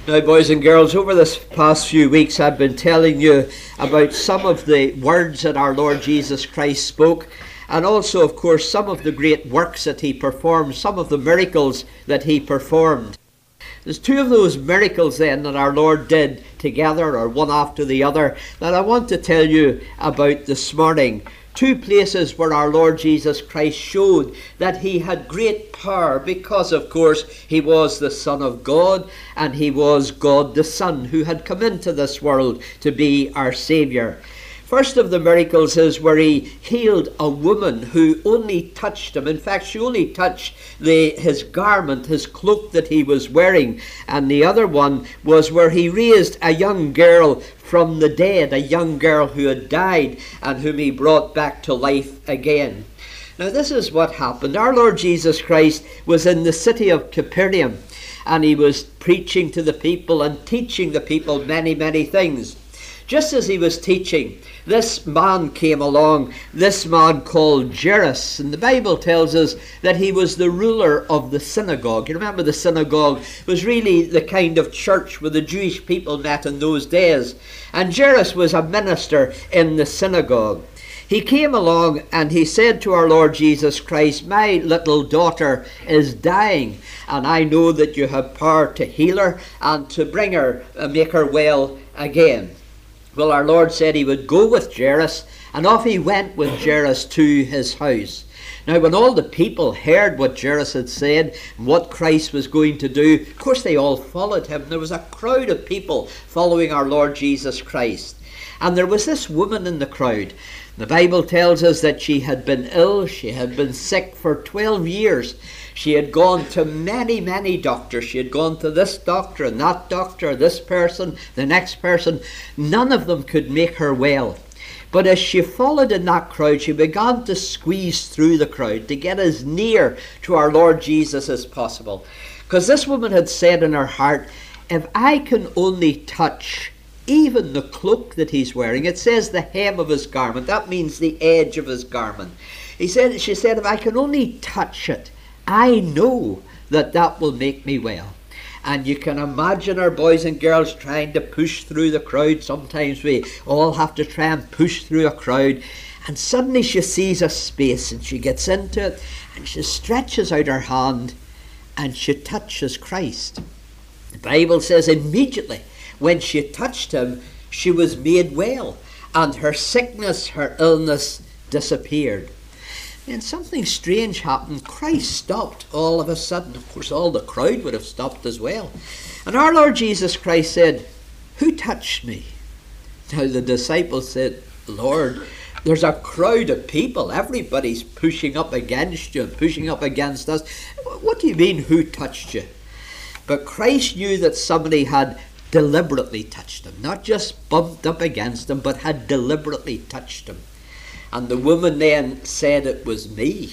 Now, boys and girls, over this past few weeks I've been telling you about some of the words that our Lord Jesus Christ spoke, and also, of course, some of the great works that he performed, some of the miracles that he performed. There's two of those miracles then that our Lord did together, or one after the other, that I want to tell you about this morning. Two places where our Lord Jesus Christ showed that he had great power because, of course, he was the Son of God and he was God the Son who had come into this world to be our Saviour. First of the miracles is where he healed a woman who only touched him. In fact, she only touched his garment, his cloak that he was wearing. And the other one was where he raised a young girl from the dead, a young girl who had died and whom he brought back to life again. Now, this is what happened. Our Lord Jesus Christ was in the city of Capernaum, and he was preaching to the people and teaching the people many, many things. Just as he was teaching, this man came along, this man called Jairus, and the Bible tells us that he was the ruler of the synagogue. You remember the synagogue was really the kind of church where the Jewish people met in those days, and Jairus was a minister in the synagogue. He came along and he said to our Lord Jesus Christ, "My little daughter is dying, and I know that you have power to heal her and to bring her, make her well again." Well, our Lord said he would go with Jairus, and off he went with Jairus to his house. Now, when all the people heard what Jairus had said, and what Christ was going to do, of course they all followed him. There was a crowd of people following our Lord Jesus Christ. And there was this woman in the crowd. The Bible tells us that she had been ill, she had been sick for 12 years. She had gone to many, many doctors. She had gone to this doctor and that doctor, this person, the next person. None of them could make her well. But as she followed in that crowd, she began to squeeze through the crowd to get as near to our Lord Jesus as possible. Because this woman had said in her heart, if I can only touch even the cloak that he's wearing, it says the hem of his garment, that means the edge of his garment. She said, if I can only touch it, I know that that will make me well. And you can imagine our boys and girls trying to push through the crowd. Sometimes we all have to try and push through a crowd. And suddenly she sees a space and she gets into it and she stretches out her hand and she touches Christ. The Bible says immediately when she touched him, she was made well, and her sickness, her illness disappeared. And something strange happened. Christ stopped all of a sudden. Of course, all the crowd would have stopped as well. And our Lord Jesus Christ said, "Who touched me?" Now the disciples said, "Lord, there's a crowd of people. Everybody's pushing up against you and pushing up against us. What do you mean, who touched you?" But Christ knew that somebody had deliberately touched him. Not just bumped up against him, but had deliberately touched him. And the woman then said, "It was me.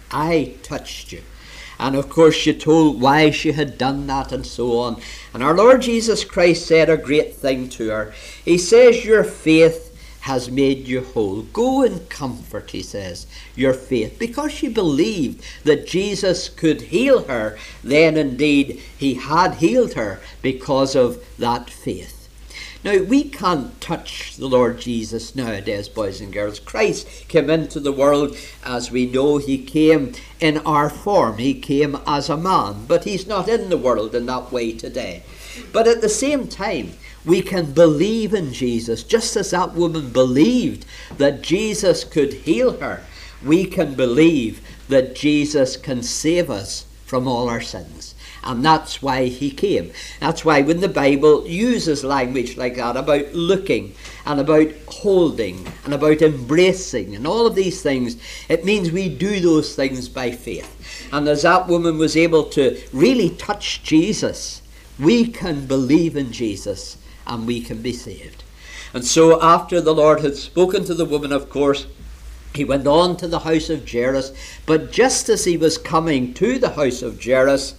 I touched you." And of course she told why she had done that and so on. And our Lord Jesus Christ said a great thing to her. He says, "Your faith has made you whole. Go in comfort," he says, "your faith." Because she believed that Jesus could heal her, then indeed he had healed her because of that faith. Now, we can't touch the Lord Jesus nowadays, boys and girls. Christ came into the world, as we know. He came in our form. He came as a man. But he's not in the world in that way today. But at the same time, we can believe in Jesus. Just as that woman believed that Jesus could heal her, we can believe that Jesus can save us from all our sins. And that's why he came. That's why when the Bible uses language like that about looking and about holding and about embracing and all of these things, it means we do those things by faith. And as that woman was able to really touch Jesus, we can believe in Jesus and we can be saved. And so after the Lord had spoken to the woman, of course, he went on to the house of Jairus. But just as he was coming to the house of Jairus,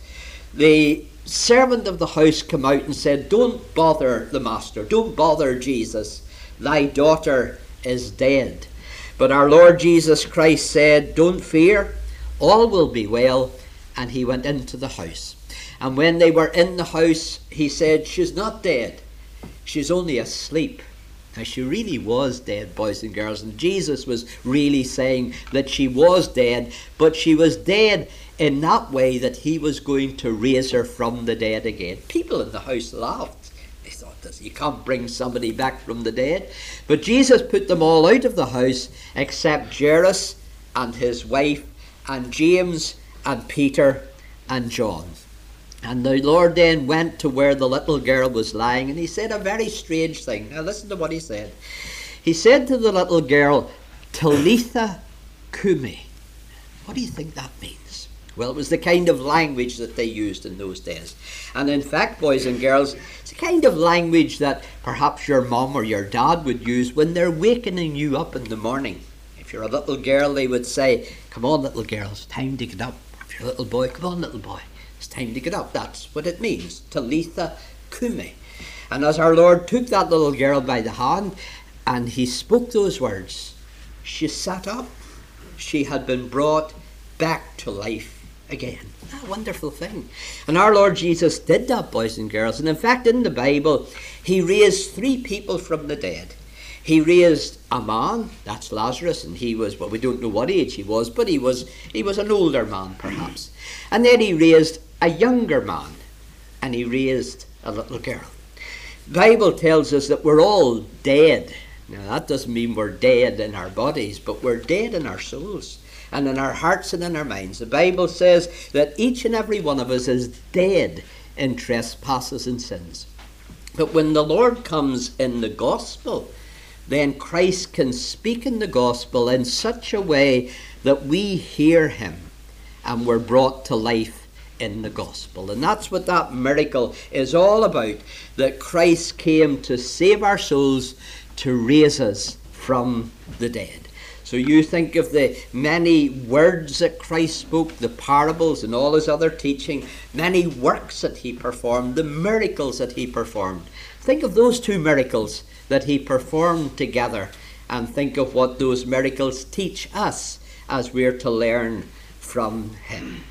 the servant of the house came out and said, "Don't bother the master. Don't bother Jesus. Thy daughter is dead." But our Lord Jesus Christ said, "Don't fear. All will be well." and he went into the house. And when they were in the house, he said, she's not dead, she's only asleep. Now, she really was dead, boys and girls, and Jesus was really saying that she was dead, but she was dead in that way that he was going to raise her from the dead again. People in the house laughed. They thought, you can't bring somebody back from the dead. But Jesus put them all out of the house except Jairus and his wife and James and Peter and John. And the Lord then went to where the little girl was lying, and he said a very strange thing. Now listen to what he said. He said to the little girl, Talitha Kumi. What do you think that means? Well, it was the kind of language that they used in those days. And in fact, boys and girls, it's the kind of language that perhaps your mum or your dad would use when they're wakening you up in the morning. If you're a little girl, they would say, come on, little girl, it's time to get up. If you're a little boy, come on, little boy, it's time to get up. That's what it means, Talitha Kumi. And as our Lord took that little girl by the hand and he spoke those words, she sat up. She had been brought back to life again. A wonderful thing. And our Lord Jesus did that, boys and girls. And in fact, in the Bible, he raised 3 people from the dead. He raised a man, that's Lazarus, and he was, well, we don't know what age he was, but he was an older man perhaps. And then he raised a younger man, and he raised a little girl. The Bible tells us that we're all dead. Now that doesn't mean we're dead in our bodies, but we're dead in our souls and in our hearts and in our minds. The Bible says that each and every one of us is dead in trespasses and sins. But when the Lord comes in the gospel, then Christ can speak in the gospel in such a way that we hear him and we're brought to life in the gospel. And that's what that miracle is all about, that Christ came to save our souls, to raise us from the dead. So you think of the many words that Christ spoke, the parables and all his other teaching, many works that he performed, the miracles that he performed. Think of those 2 miracles that he performed together, and think of what those miracles teach us as we're to learn from him.